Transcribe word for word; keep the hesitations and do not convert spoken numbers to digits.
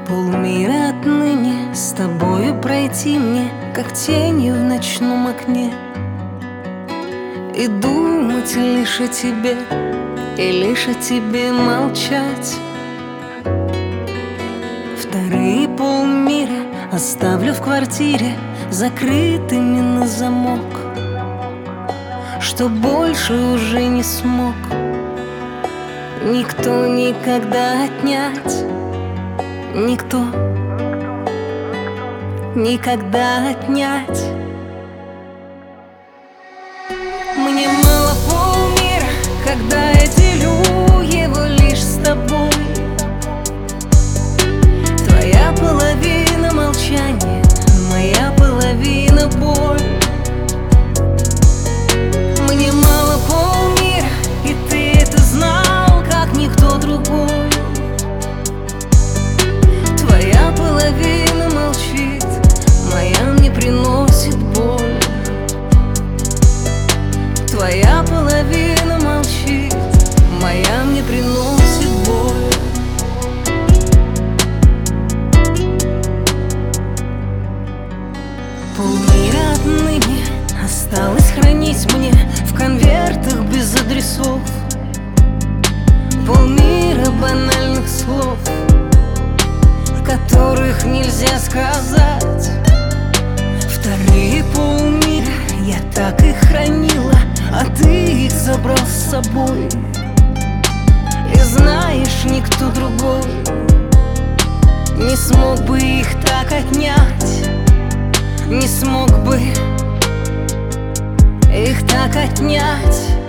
Полмира отныне с тобою пройти мне, как тенью в ночном окне, и думать лишь о тебе, и лишь о тебе молчать. Вторые полмира оставлю в квартире закрытыми на замок, что больше уже не смог никто никогда отнять. Никто никогда отнять. Мне мало полмира, когда я делю его лишь с тобой. Твоя половина молчания, моя половина боль. Мне мало полмира, и ты это знал, как никто другой. Твоя половина молчит, моя мне приносит боль. Твоя половина молчит, моя мне приносит боль. Полмира отныне осталось хранить мне в конвертах без адресов. Полмира банальных слов, которых нельзя сказать. Вторые полмира я так их хранила, а ты их забрал с собой. И знаешь, никто другой не смог бы их так отнять, не смог бы их так отнять.